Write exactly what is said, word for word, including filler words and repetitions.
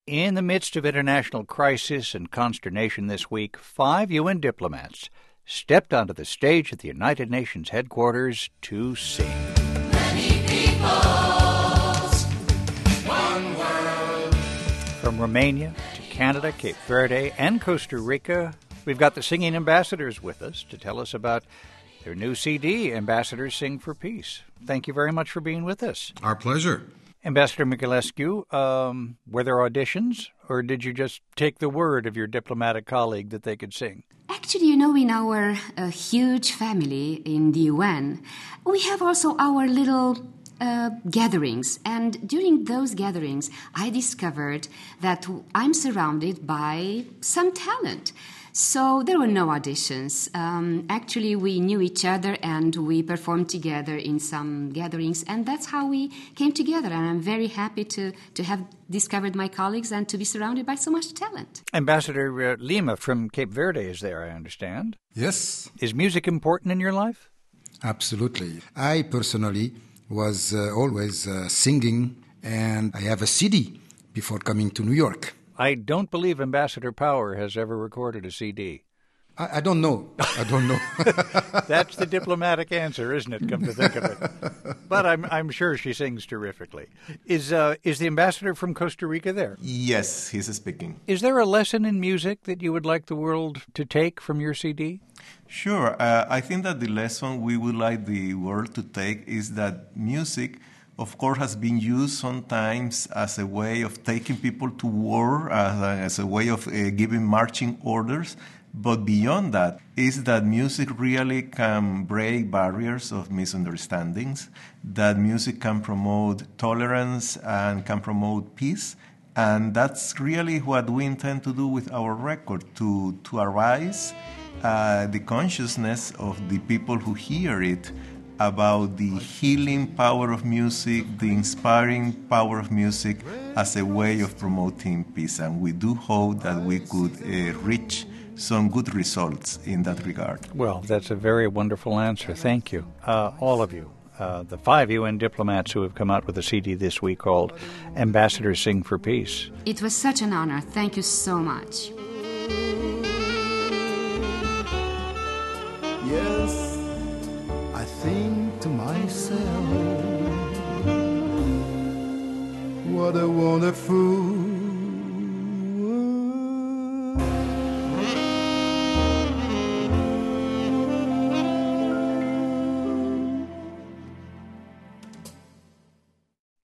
In the midst of international crisis and consternation this week, five U N diplomats stepped onto the stage at the United Nations headquarters to sing. Many peoples, one world. From Romania to Canada, Cape Verde, and Costa Rica, we've got the singing ambassadors with us to tell us about their new C D, Ambassadors Sing for Peace. Thank you very much for being with us. Our pleasure. Ambassador Miculescu, um, were there auditions, or did you just take the word of your diplomatic colleague that they could sing? Actually, you know, in our uh, huge family in the U N, we have also our little uh, gatherings. And during those gatherings, I discovered that I'm surrounded by some talent. So there were no auditions. Um, actually, we knew each other and we performed together in some gatherings, and that's how we came together. And I'm very happy to, to have discovered my colleagues and to be surrounded by so much talent. Ambassador uh, Lima from Cape Verde is there, I understand. Yes. Is music important in your life? Absolutely. I personally was uh, always uh, singing, and I have a C D before coming to New York. I don't believe Ambassador Power has ever recorded a C D. I, I don't know. I don't know. That's the diplomatic answer, isn't it, come to think of it? But I'm I'm sure she sings terrifically. Is uh, is the ambassador from Costa Rica there? Yes, he's speaking. Is there a lesson in music that you would like the world to take from your C D? Sure. Uh, I think that the lesson we would like the world to take is that music, of course, has been used sometimes as a way of taking people to war, as a, as a way of uh, giving marching orders. But beyond that is that music really can break barriers of misunderstandings, that music can promote tolerance and can promote peace. And that's really what we intend to do with our record, to, to arise uh, the consciousness of the people who hear it about the healing power of music, the inspiring power of music as a way of promoting peace. And we do hope that we could uh, reach some good results in that regard. Well, that's a very wonderful answer. Thank you, uh, all of you. Uh, the five U N diplomats who have come out with a C D this week called Ambassadors Sing for Peace. It was such an honor. Thank you so much. Yes, I think to myself, what a wonderful